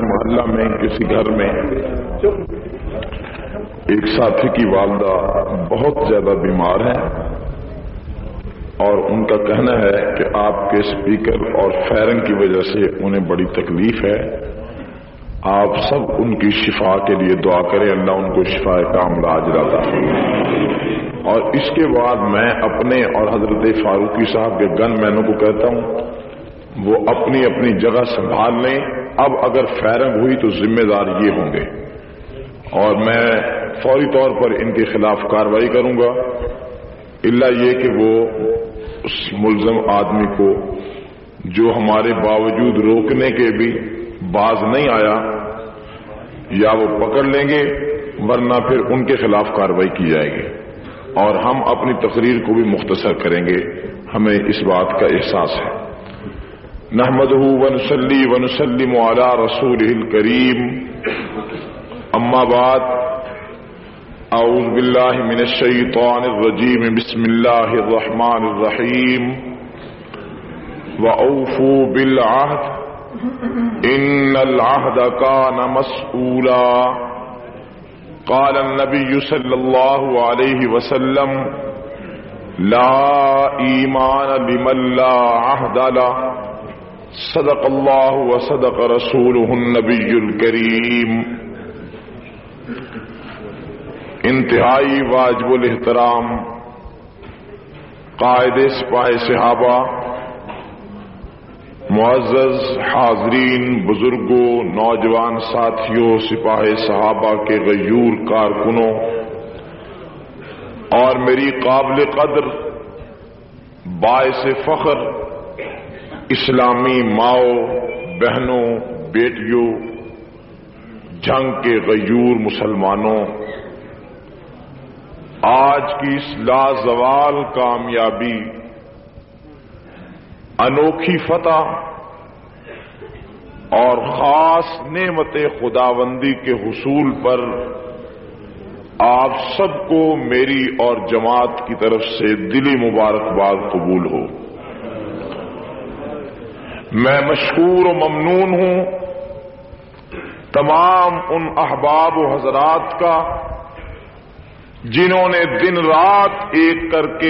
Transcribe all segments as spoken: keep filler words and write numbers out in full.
محلہ میں کسی گھر میں ایک ساتھی کی والدہ بہت زیادہ بیمار ہیں اور ان کا کہنا ہے کہ آپ کے اسپیکر اور فائرنگ کی وجہ سے انہیں بڑی تکلیف ہے. آپ سب ان کی شفا کے لیے دعا کریں, اللہ ان کو شفا کاملہ عاجلہ عطا فرمائے. اور اس کے بعد میں اپنے اور حضرت فاروقی صاحب کے گن مینوں کو کہتا ہوں وہ اپنی اپنی جگہ سنبھال لیں. اب اگر فائرنگ ہوئی تو ذمہ دار یہ ہوں گے اور میں فوری طور پر ان کے خلاف کارروائی کروں گا, الا یہ کہ وہ اس ملزم آدمی کو جو ہمارے باوجود روکنے کے بھی باز نہیں آیا یا وہ پکڑ لیں گے, ورنہ پھر ان کے خلاف کارروائی کی جائے گی اور ہم اپنی تقریر کو بھی مختصر کریں گے. ہمیں اس بات کا احساس ہے. نحمدہ ونصلی ونسلم علی رسولہ الکریم, اما بعد, اعوذ باللہ من الشیطان الرجیم, بسم اللہ الرحمن الرحیم. وَأَوْفُوا بِالْعَهْدِ إِنَّ الْعَهْدَ كَانَ مَسْئُولًا. قال النبي صلی اللہ علیہ وسلم لا ایمان لمن لا عہد له. صدق اللہ وصدق رسولہ النبی الکریم. انتہائی واجب الاحترام قائد سپاہ صحابہ, معزز حاضرین, بزرگوں, نوجوان ساتھیوں, سپاہ صحابہ کے غیور کارکنوں اور میری قابل قدر باعث فخر اسلامی ماؤں, بہنوں, بیٹیوں, جنگ کے غیور مسلمانوں, آج کی اس لازوال کامیابی, انوکھی فتح اور خاص نعمت خداوندی کے حصول پر آپ سب کو میری اور جماعت کی طرف سے دلی مبارکباد قبول ہو. میں مشکور و ممنون ہوں تمام ان احباب و حضرات کا جنہوں نے دن رات ایک کر کے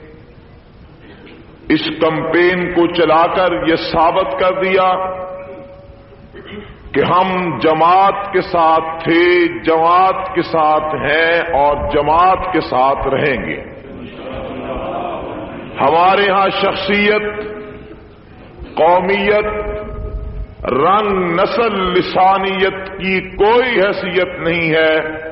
اس کمپین کو چلا کر یہ ثابت کر دیا کہ ہم جماعت کے ساتھ تھے, جماعت کے ساتھ ہیں اور جماعت کے ساتھ رہیں گے. ہمارے ہاں شخصیت, قومیت, رنگ, نسل, لسانیت کی کوئی حیثیت نہیں ہے.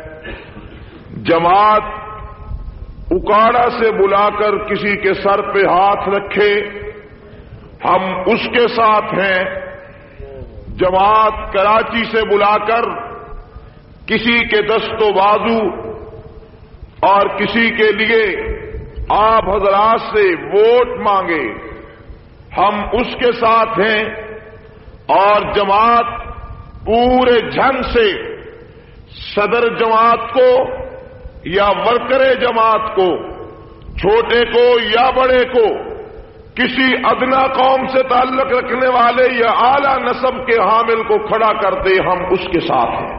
جماعت اکاڑا سے بلا کر کسی کے سر پہ ہاتھ رکھے ہم اس کے ساتھ ہیں. جماعت کراچی سے بلا کر کسی کے دست و بازو اور کسی کے لیے آپ حضرات سے ووٹ مانگے ہم اس کے ساتھ ہیں. اور جماعت پورے جھن سے صدر جماعت کو یا ورکر جماعت کو, چھوٹے کو یا بڑے کو, کسی ادنا قوم سے تعلق رکھنے والے یا اعلی نسب کے حامل کو کھڑا کرتے ہم اس کے ساتھ ہیں.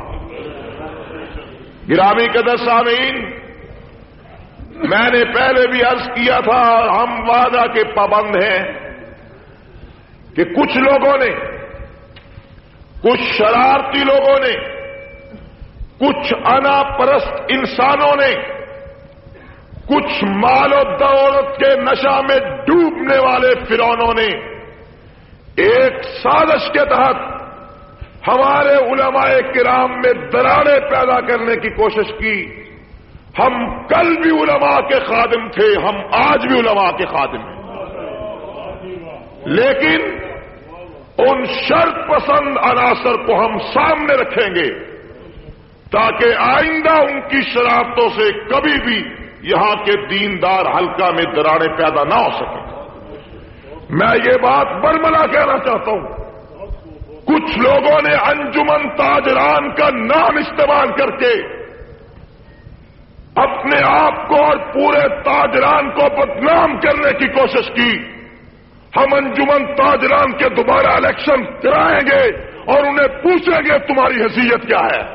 گرامی قدر سامعین, میں نے پہلے بھی عرض کیا تھا, ہم وعدہ کے پابند ہیں کہ کچھ لوگوں نے, کچھ شرارتی لوگوں نے, کچھ انا پرست انسانوں نے, کچھ مال و دولت کے نشہ میں ڈوبنے والے فرعونوں نے ایک سازش کے تحت ہمارے علماء کرام میں دراڑیں پیدا کرنے کی کوشش کی. ہم کل بھی علماء کے خادم تھے, ہم آج بھی علماء کے خادم ہیں, لیکن ان شرط پسند عناصر کو ہم سامنے رکھیں گے تاکہ آئندہ ان کی شرارتوں سے کبھی بھی یہاں کے دیندار حلقہ میں دراڑیں پیدا نہ ہو سکیں. میں یہ بات برملا کہنا چاہتا ہوں, کچھ لوگوں نے انجمن تاجران کا نام استعمال کر کے اپنے آپ کو اور پورے تاجران کو بدنام کرنے کی کوشش کی. ہم انجمن تاجران کے دوبارہ الیکشن کرائیں گے اور انہیں پوچھیں گے تمہاری حیثیت کیا ہے.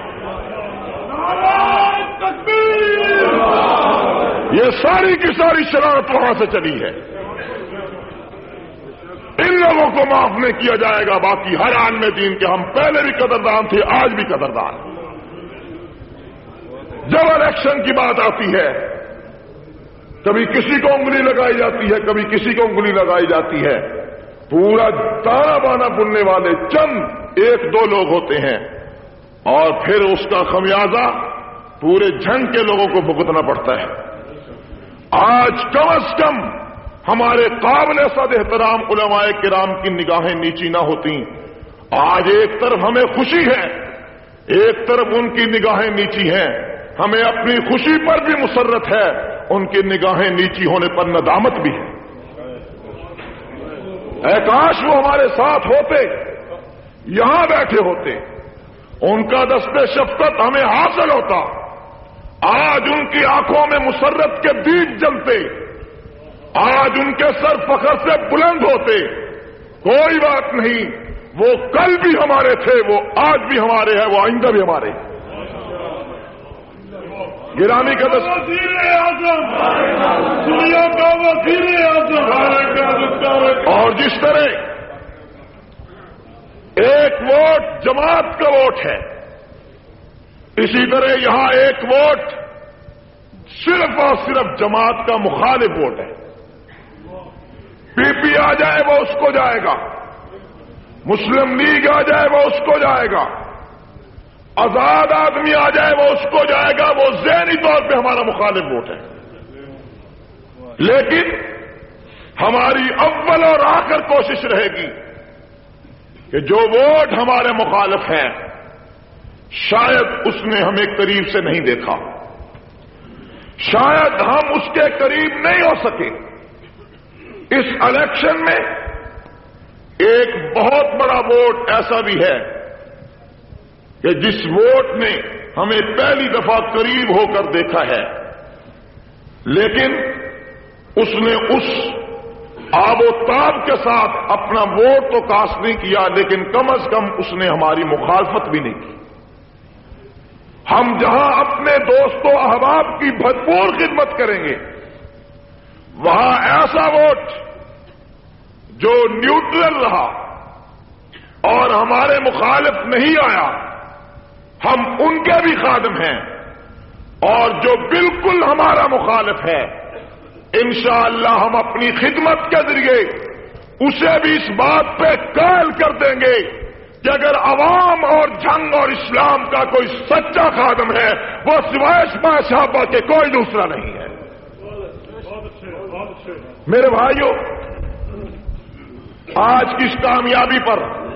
یہ ساری کی ساری شرارت وہاں سے چلی ہے. ان لوگوں کو معاف نہیں کیا جائے گا. باقی ہر عالم دین کے ہم پہلے بھی قدردان تھے، آج بھی قدردان. جب الیکشن کی بات آتی ہے کبھی کسی کو انگلی لگائی جاتی ہے، کبھی کسی کو انگلی لگائی جاتی ہے. پورا تانا بانا بننے والے چند ایک دو لوگ ہوتے ہیں اور پھر اس کا خمیازہ پورے جھنگ کے لوگوں کو بھگتنا پڑتا ہے. آج کم از کم ہمارے قابل صد احترام علماء کرام کی نگاہیں نیچی نہ ہوتی. آج ایک طرف ہمیں خوشی ہے، ایک طرف ان کی نگاہیں نیچی ہیں. ہمیں اپنی خوشی پر بھی مسرت ہے، ان کی نگاہیں نیچی ہونے پر ندامت بھی ہے. اے کاش وہ ہمارے ساتھ ہوتے، یہاں بیٹھے ہوتے، ان کا دست شفقت ہمیں حاصل ہوتا. آج ان کی آنکھوں میں مسرت کے دیپ جلتے، آج ان کے سر فخر سے بلند ہوتے. کوئی بات نہیں، وہ کل بھی ہمارے تھے، وہ آج بھی ہمارے ہیں، وہ آئندہ بھی ہمارے ہیں. گرامی کا دست وزیر اعظم دنیا کا وزیر اعظم. اور جس طرح ایک ووٹ جماعت کا ووٹ ہے، اسی طرح یہاں ایک ووٹ صرف اور صرف جماعت کا مخالف ووٹ ہے. پی پی آ جائے وہ اس کو جائے گا، مسلم لیگ آ جائے وہ اس کو جائے گا، آزاد آدمی آ جائے وہ اس کو جائے گا. وہ ذہنی طور پہ ہمارا مخالف ووٹ ہے. لیکن ہماری اول اور آخر کوشش رہے گی کہ جو ووٹ ہمارے مخالف ہیں شاید اس نے ہمیں قریب سے نہیں دیکھا، شاید ہم اس کے قریب نہیں ہو سکے. اس الیکشن میں ایک بہت بڑا ووٹ ایسا بھی ہے کہ جس ووٹ نے ہمیں پہلی دفعہ قریب ہو کر دیکھا ہے، لیکن اس نے اس آب و تاب کے ساتھ اپنا ووٹ تو کاسٹ نہیں کیا، لیکن کم از کم اس نے ہماری مخالفت بھی نہیں کی. ہم جہاں اپنے دوستوں احباب کی بھرپور خدمت کریں گے، وہاں ایسا ووٹ جو نیوٹرل رہا اور ہمارے مخالف نہیں آیا، ہم ان کے بھی خادم ہیں. اور جو بالکل ہمارا مخالف ہے، انشاءاللہ ہم اپنی خدمت کے ذریعے اسے بھی اس بات پہ قائل کر دیں گے کہ اگر عوام اور جنگ اور اسلام کا کوئی سچا خادم ہے وہ سوائے اسماء صحابہ کے کوئی دوسرا نہیں ہے. میرے بھائیوں، آج کی اس کامیابی پر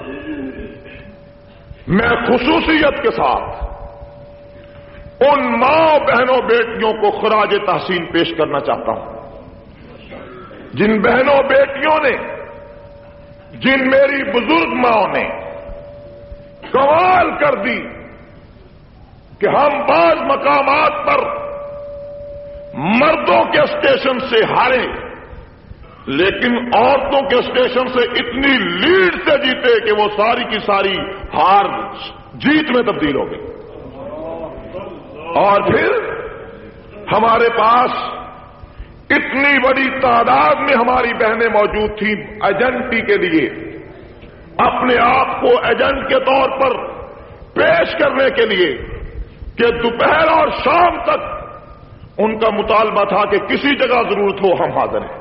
میں خصوصیت کے ساتھ ان ماں بہنوں بیٹیوں کو خراج تحسین پیش کرنا چاہتا ہوں، جن بہنوں بیٹیوں نے، جن میری بزرگ ماں نے کمال کر دی کہ ہم بعض مقامات پر مردوں کے اسٹیشن سے ہارے لیکن عورتوں کے اسٹیشن سے اتنی لیڈ سے جیتے کہ وہ ساری کی ساری ہار جیت میں تبدیل ہو گئی. اور پھر ہمارے پاس اتنی بڑی تعداد میں ہماری بہنیں موجود تھیں ایجنٹی کے لیے، اپنے آپ کو ایجنٹ کے طور پر پیش کرنے کے لیے کہ دوپہر اور شام تک ان کا مطالبہ تھا کہ کسی جگہ ضرورت ہو ہم حاضر ہیں.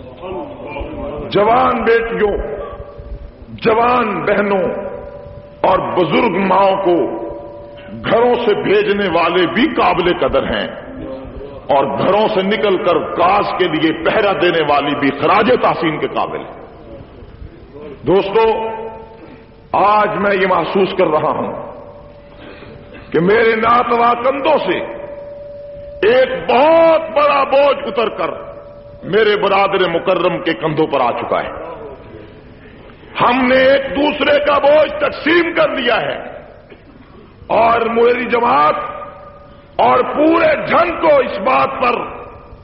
جوان بیٹیوں، جوان بہنوں اور بزرگ ماؤں کو گھروں سے بھیجنے والے بھی قابل قدر ہیں اور گھروں سے نکل کر کاز کے لیے پہرا دینے والی بھی خراج تحسین کے قابل ہیں. دوستو، آج میں یہ محسوس کر رہا ہوں کہ میرے ناتواں کندھوں سے ایک بہت بڑا بوجھ اتر کر میرے برادر مکرم کے کندھوں پر آ چکا ہے. ہم نے ایک دوسرے کا بوجھ تقسیم کر لیا ہے اور میری جماعت اور پورے جھنگ کو اس بات پر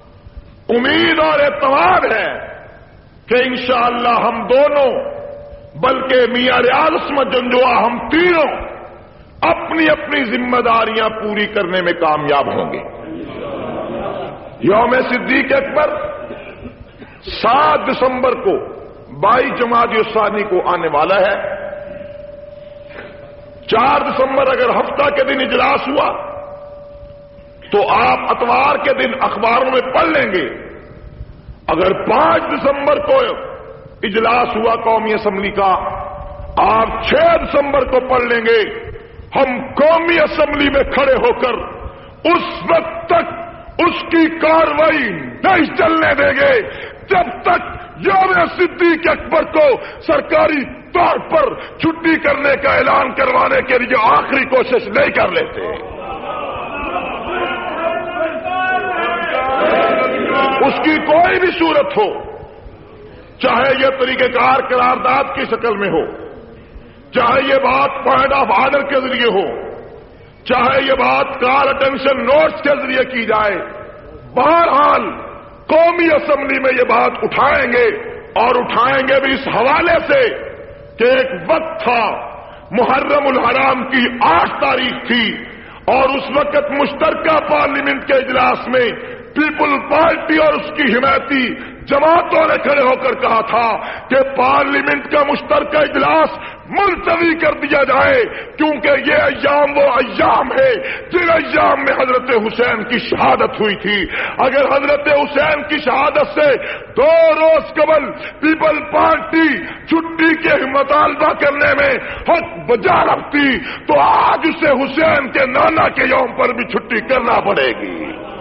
امید اور اعتماد ہے کہ انشاءاللہ ہم دونوں بلکہ میاں ریاض عصمت جنجوعہ ہم تینوں اپنی اپنی ذمہ داریاں پوری کرنے میں کامیاب ہوں گے. یوم صدیق اکبر سات دسمبر کو بائیس جمادی الثانی کو آنے والا ہے. چار دسمبر اگر ہفتہ کے دن اجلاس ہوا تو آپ اتوار کے دن اخباروں میں پڑھ لیں گے. اگر پانچ دسمبر کو اجلاس ہوا قومی اسمبلی کا, آپ چھ دسمبر کو پڑھ لیں گے. ہم قومی اسمبلی میں کھڑے ہو کر اس وقت تک اس کی کارروائی نہیں چلنے دیں گے جب تک یوم صدیق اکبر کو سرکاری طور پر چھٹی کرنے کا اعلان کروانے کے لیے آخری کوشش نہیں کر لیتے. اس کی کوئی بھی صورت ہو, چاہے یہ طریقہ کار قرارداد کی شکل میں ہو, چاہے یہ بات پوائنٹ آف آرڈر کے ذریعے ہو, چاہے یہ بات کال اٹینشن نوٹس کے ذریعے کی جائے, بہرحال قومی اسمبلی میں یہ بات اٹھائیں گے. اور اٹھائیں گے بھی اس حوالے سے کہ ایک وقت تھا محرم الحرام کی آٹھ تاریخ تھی اور اس وقت مشترکہ پارلیمنٹ کے اجلاس میں پیپل پارٹی اور اس کی حمایتی جماعتوں نے کھڑے ہو کر کہا تھا کہ پارلیمنٹ کا مشترکہ اجلاس ملتوی کر دیا جائے, کیونکہ یہ ایام وہ ایام ہے جن ایام میں حضرت حسین کی شہادت ہوئی تھی. اگر حضرت حسین کی شہادت سے دو روز قبل پیپل پارٹی چھٹی کے مطالبہ کرنے میں حق بجا رکھتی تو آج اسے حسین کے نانا کے یوم پر بھی چھٹی کرنا پڑے گی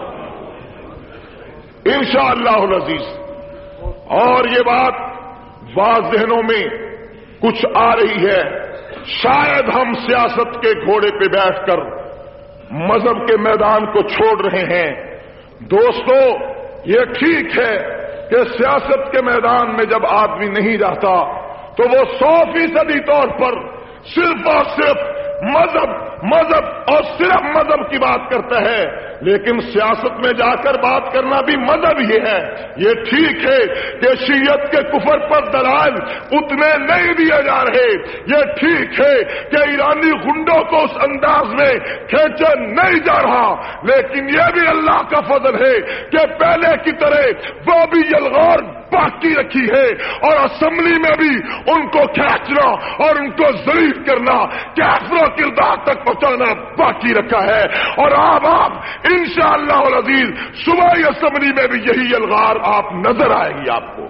انشاءاللہ العزیز. اور یہ بات بعض ذہنوں میں کچھ آ رہی ہے, شاید ہم سیاست کے گھوڑے پہ بیٹھ کر مذہب کے میدان کو چھوڑ رہے ہیں. دوستو, یہ ٹھیک ہے کہ سیاست کے میدان میں جب آدمی نہیں رہتا تو وہ سو فیصدی طور پر صرف اور صرف مذہب مذہب اور صرف مذہب کی بات کرتا ہے, لیکن سیاست میں جا کر بات کرنا بھی مذہب ہی ہے. یہ ٹھیک ہے کہ شیعت کے کفر پر دلائل اتنے نہیں دیے جا رہے, یہ ٹھیک ہے کہ ایرانی گنڈوں کو اس انداز میں کھینچا نہیں جا رہا, لیکن یہ بھی اللہ کا فضل ہے کہ پہلے کی طرح وہ بھی یلغار باقی رکھی ہے اور اسمبلی میں بھی ان کو کھینچنا اور ان کو ذلیل کرنا, کافروں کردار تک پہنچانا باقی رکھا ہے. اور آپ آپ انشاءاللہ العزیز صبح اسمبلی میں بھی یہی الغار آپ نظر آئے گی آپ کو.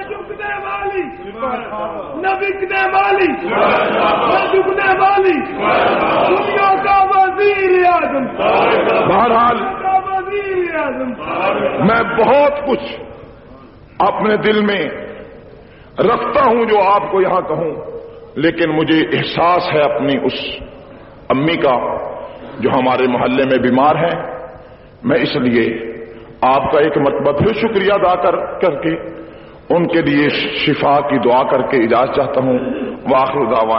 نہ بکنے والی نہ جھکنے والی دنیا کا وزیر اعظم. بہرحال وزیر اعظم میں بہت کچھ اپنے دل میں رکھتا ہوں جو آپ کو یہاں کہوں, لیکن مجھے احساس ہے اپنی اس امی کا جو ہمارے محلے میں بیمار ہیں. میں اس لیے آپ کا ایک مرتبہ پھر شکریہ ادا کر کر کے ان کے لیے شفا کی دعا کر کے اجازت چاہتا ہوں. وآخر دعوانا